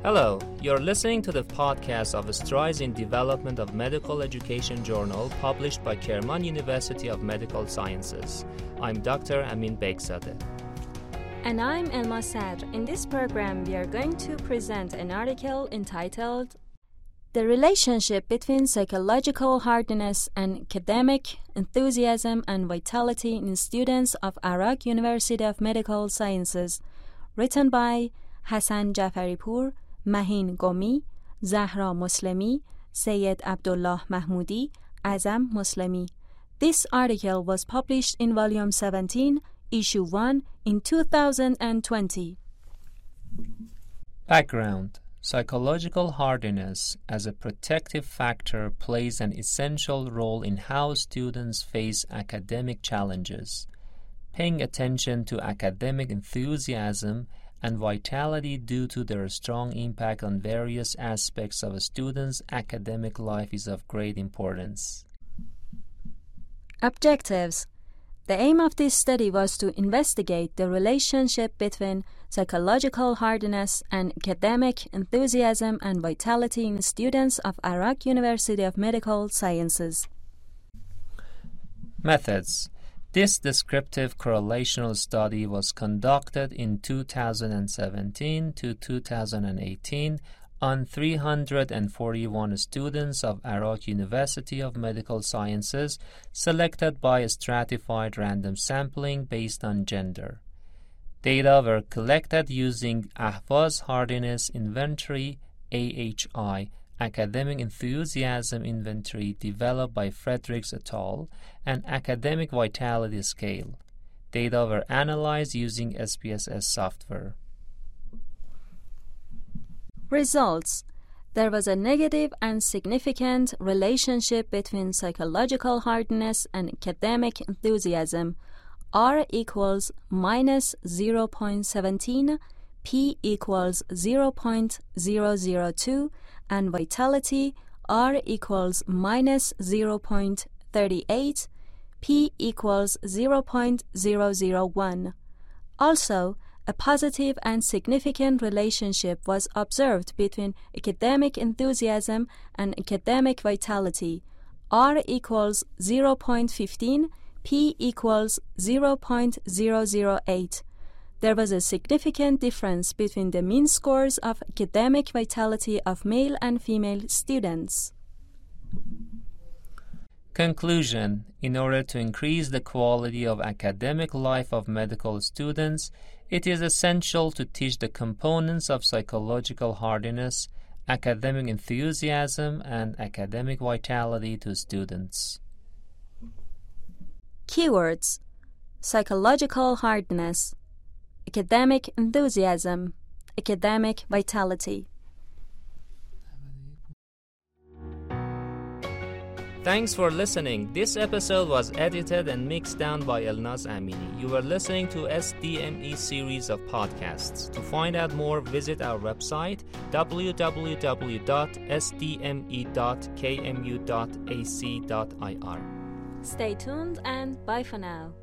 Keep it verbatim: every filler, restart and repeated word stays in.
Hello, you're listening to the podcast of Strides in Development of Medical Education Journal published by Kerman University of Medical Sciences. I'm Doctor Amin Begzadeh. And I'm Elma Sadr. In this program, we are going to present an article entitled The Relationship Between Psychological Hardiness and Academic Enthusiasm and Vitality in Students of Arak University of Medical Sciences, written by Hassan Jafaripour, Mahin Gomi, Zahra Moslemi, Syed Abdullah Mahmoudi, Azam Moslemi. This article was published in Volume seventeen, Issue one in two thousand twenty. Background: Psychological hardiness as a protective factor plays an essential role in how students face academic challenges. Paying attention to academic enthusiasm and vitality due to their strong impact on various aspects of a student's academic life is of great importance. Objectives: The aim of this study was to investigate the relationship between psychological hardiness and academic enthusiasm and vitality in students of Arak University of Medical Sciences. Methods: This descriptive correlational study was conducted in two thousand seventeen to two thousand eighteen on three hundred forty-one students of Arak University of Medical Sciences selected by stratified random sampling based on gender. Data were collected using Ahvaz Hardiness Inventory A H I Academic Enthusiasm Inventory developed by Fredericks et al. And Academic Vitality Scale. Data were analyzed using S P S S software. Results: There was a negative and significant relationship between psychological hardiness and academic enthusiasm. R equals minus zero point one seven, P equals zero point zero zero two, and vitality R equals minus zero point three eight, P equals zero point zero zero one. Also, a positive and significant relationship was observed between academic enthusiasm and academic vitality. R equals zero point one five, P equals zero point zero zero eight. There was a significant difference between the mean scores of academic vitality of male and female students. Conclusion: In order to increase the quality of academic life of medical students, it is essential to teach the components of psychological hardiness, academic enthusiasm, and academic vitality to students. Keywords: psychological hardness, academic enthusiasm, academic vitality. Thanks for listening. This episode was edited and mixed down by Elnaz Amini. You were listening to S D M E series of podcasts. To find out more, visit our website w w w dot s d m e dot k m u dot a c dot i r. Stay tuned and bye for now.